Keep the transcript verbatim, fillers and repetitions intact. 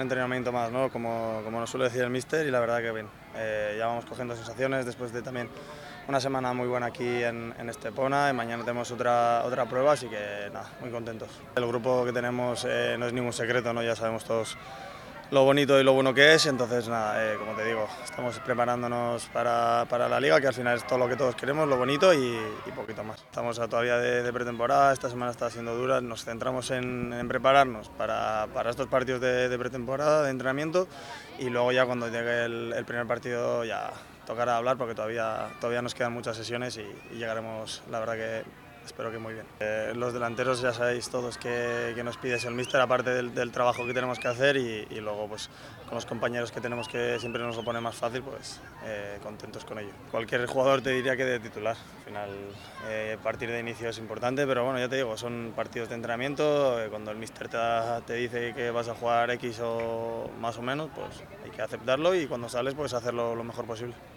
un entrenamiento más, ¿no? Como, como nos suele decir el míster, y la verdad que bien. Eh, ya vamos cogiendo sensaciones después de también una semana muy buena aquí en, en Estepona, y mañana tenemos otra, otra prueba, así que nada, muy contentos. El grupo que tenemos eh, no es ningún secreto, ¿no? Ya sabemos todos lo bonito y lo bueno que es, entonces nada, eh, como te digo, estamos preparándonos para, para la Liga, que al final es todo lo que todos queremos, lo bonito y, y poquito más. Estamos todavía de, de pretemporada, esta semana está siendo dura, nos centramos en, en prepararnos para, para estos partidos de, de pretemporada, de entrenamiento, y luego ya cuando llegue el, el primer partido ya tocará hablar, porque todavía, todavía nos quedan muchas sesiones y, y llegaremos, la verdad que espero que muy bien. Eh, los delanteros ya sabéis todos que, que nos pide el míster, aparte del, del trabajo que tenemos que hacer, y, y luego pues con los compañeros que tenemos, que siempre nos lo pone más fácil, pues eh, contentos con ello. Cualquier jugador te diría que de titular. Al final eh, partir de inicio es importante, pero bueno, ya te digo, son partidos de entrenamiento. Eh, cuando el míster te, da, te dice que vas a jugar X o más o menos, pues hay que aceptarlo, y cuando sales pues hacerlo lo mejor posible.